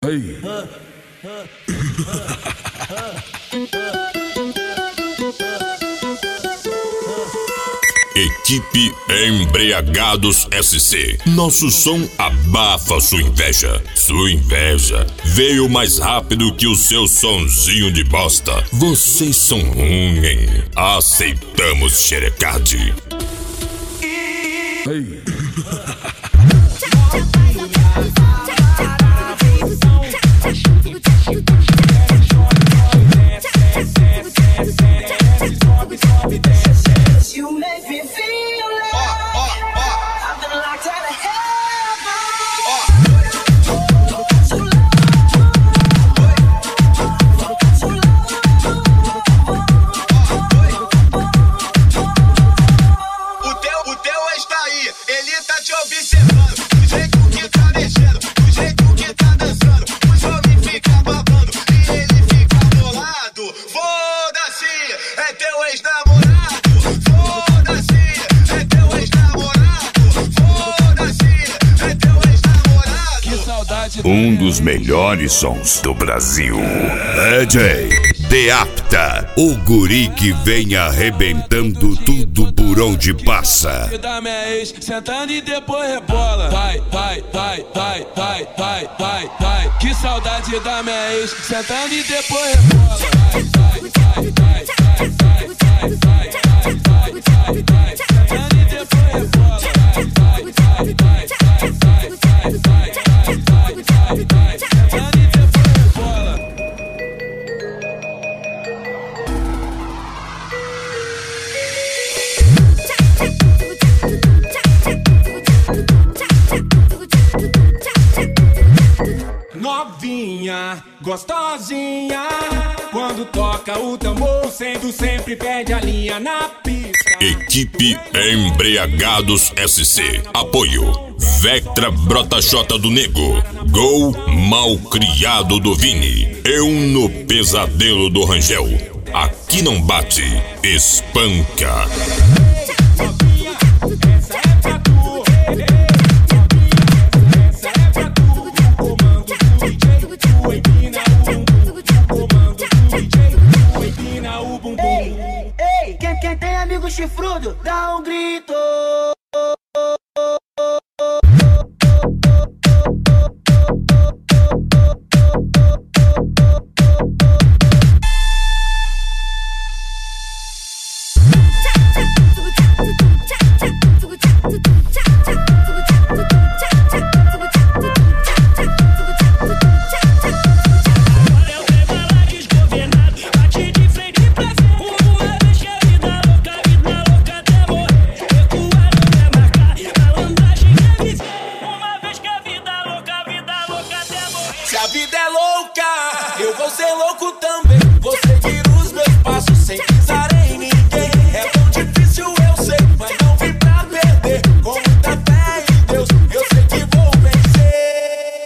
Equipe Embriagados SC. Nosso som abafa sua inveja. Sua inveja veio mais rápido que o seu sonzinho de bosta. Vocês são ruins. Aceitamos xerecade. You make me feel like I've been locked out of O teu ex tá aí, ele tá te observando. Do jeito que tá mexendo, do jeito que tá dançando. Os homens ficam babando e ele fica bolado. Foda-se, é teu ex-namorado. Um dos melhores sons do Brasil. DJ Deapta, o guri que vem arrebentando tudo por onde passa. Da minha ex, sentando e depois rebola. Vai, vai, vai, vai, vai, vai, vai, vai. Que saudade da minha ex, sentando e depois rebola. Vai, vai, vai, vai, vai, vai, vai, vai, vai, vai, vai. Sentando e depois rebola. Vai, vai, vai, vai, vai, vai, vai, vai. Novinha, gostosinha, quando toca o tambor, sempre perde a linha na pista. Equipe Embriagados SC. Apoio Vectra Brotaxota do Nego. Gol Malcriado do Vini. Eu no Pesadelo do Rangel. Aqui não bate, espanca. Ei, quem tem amigo chifrudo, dá um grito. Se a vida é louca, eu vou ser louco também. Vou seguir os meus passos sem pisar em ninguém. É tão difícil, eu sei, mas não vim pra perder. Com muita fé em Deus, eu sei que vou vencer.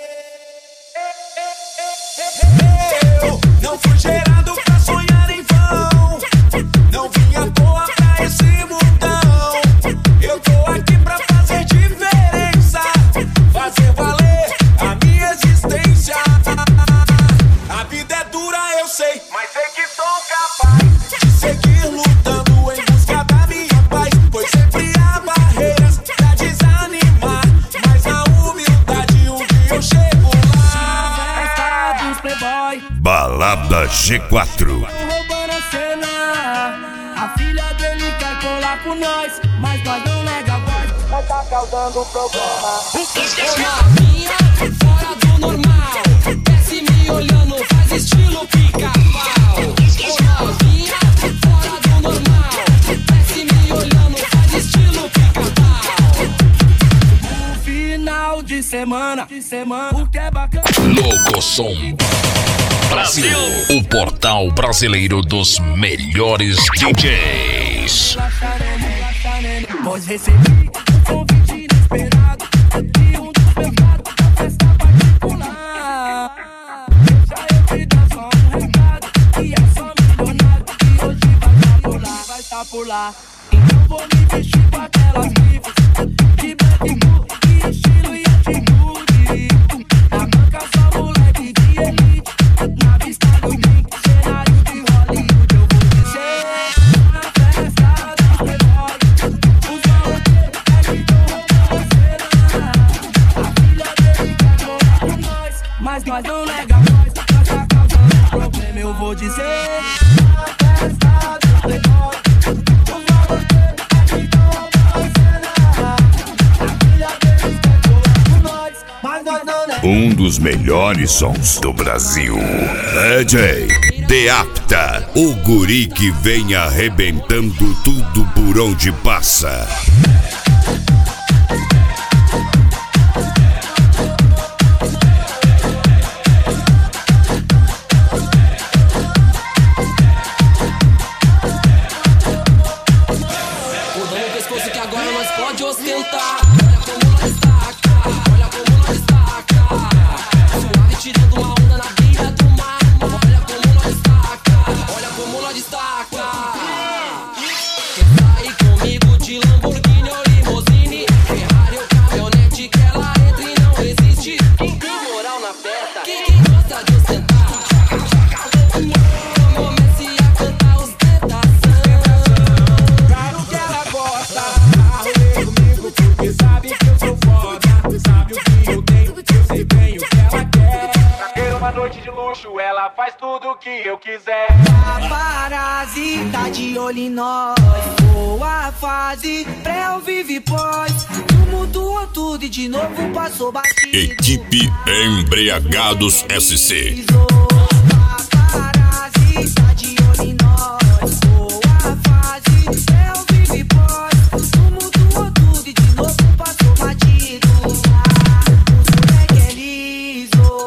Eu não fui gerado pra sonhar em vão. Não vim à toa pra esse mundão. Eu tô aqui pra fazer diferença, fazer valer a minha existência. A vida é dura, eu sei, mas sei que sou capaz de seguir lutando em busca da minha paz. Pois sempre há barreiras pra desanimar, mas a humildade um dia eu chego lá. Balada G4. Roubando a cena, a filha dele quer colar com nós, mas nós não nega voz, mas tá causando problema. Novinha, fora do normal, desce me olhando, faz estilo pica-pau. Novinha, fora do normal, desce me olhando, faz estilo pica-pau. No final de semana, o que é bacana. Locosom Brasil, o portal brasileiro dos melhores DJs. Pois recebi um convite inesperado de um dos meus lados da festa particular. Deixa eu te dar só um recado, que é só milionário, e hoje vai tá por lá. Então vou me vestir com aquelas grifes de black blue, e estilo e atitude. Na banca só moleque de mas nós não nega nós. Nós tá causando problema, eu vou dizer. A festa do Playboy, os malucos aqui tão aparecendo. A filha deles quer colar com nós, mas nós não nega. Um dos melhores sons do Brasil. DJ Deapta, o guri que vem arrebentando tudo por onde passa. Ostentar, olha como nós destaca, olha como nós destaca. Suave tirando uma onda na beira do mar. Olha como nós destaca, olha como nós destaca. Quer sair comigo de Lamborghini ou limousine, Ferrari ou caminhonete, que ela entra e não resiste. Quem tem moral na festa, quem gosta de ostentar, comece a cantar ostentação. Claro que ela gosta, porque sabe que eu sou foda, sabe o que eu tenho, eu sei bem o que ela quer. Pra ter uma noite de luxo, ela faz tudo o que eu quiser. Paparazzi tá de olho em nós. Boa fase, pré ou vive pós. Tumultuou tudo e de novo passou batido. Equipe Embriagados SC. Paparazzi tá de olho em nós. Boa fase, pré ou vive pós. Tumultuou tudo e de novo passou batido. Os moleque é liso.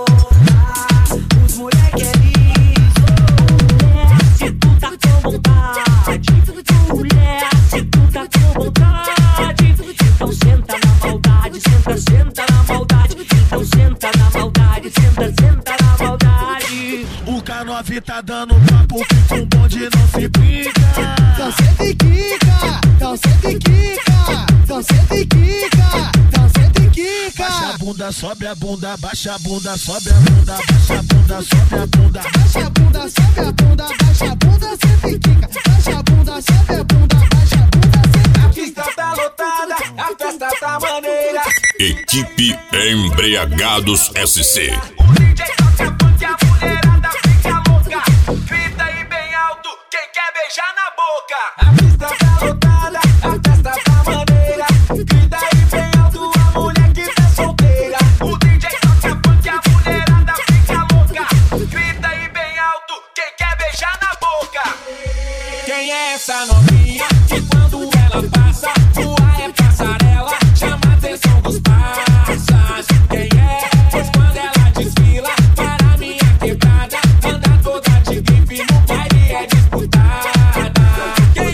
Os moleque é liso. Se tu tá com vontade, mulher, se tu tá com vontade, então senta na maldade, senta, senta na maldade, então senta na maldade, senta, senta na maldade. O K9 tá dando papo que com bonde não se brinca. Então senta e quica, então senta e quica, então senta e quica, então senta e quica. Baixa a bunda, sobe a bunda, baixa a bunda, sobe a bunda, baixa a bunda, sobe a bunda. Baixa a bunda, sobe a bunda, baixa a bunda, senta e quica. Baixa a bunda, sobe a bunda, baixa a bunda, senta A e pista quica. tá lotada, a festa tá maneira. Equipe Embriagados SC. O DJ toca funk, a mulherada fica louca. Grita aí bem alto, quem quer beijar na boca. A pista tá lotada, a festa tá maneira. Grita aí bem alto, a mulher que tá solteira. O DJ toca funk, a mulherada fica louca. Grita aí bem alto, quem quer beijar na boca. Quem é essa novinha que quando ela passa, voa é passarela, chama a atenção dos parças. Quem é? Pois quando ela desfila para minha quebrada, anda toda de grife, no baile é disputada. Quem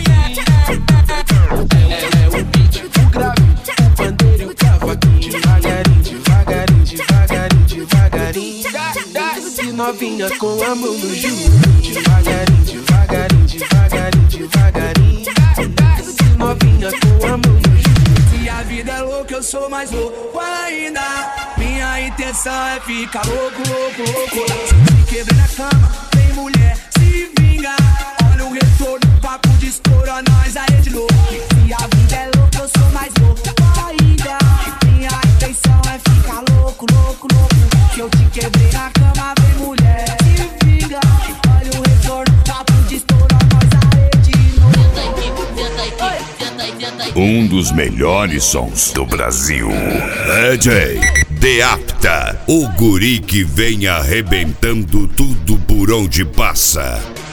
é? Ela é o beat, o grave, o pandeiro e o cavaquinho. Devagarinho, devagarinho, devagarinho, devagarinho. Desce novinha com a mão no joelho. Devagarinho, devagarinho, devagarinho, devagarinho. Desce novinha com a mão no joelho. Se a vida é louca, eu sou mais louco ainda. Minha intenção é ficar louco, louco, louco. Se quebrei na cama, tem mulher, se vinga. Olha o retorno, papo de estoura, nós aí de novo. Se a vida é louca, eu sou mais louco ainda. Minha intenção é ficar louco, louco, louco. Que eu te quebrei na cama, vem mulher, se vinga. Olha o retorno, papo de estoura, nós aí de novo. Um dos melhores sons do Brasil. DJ Deapta, o guri que vem arrebentando tudo por onde passa.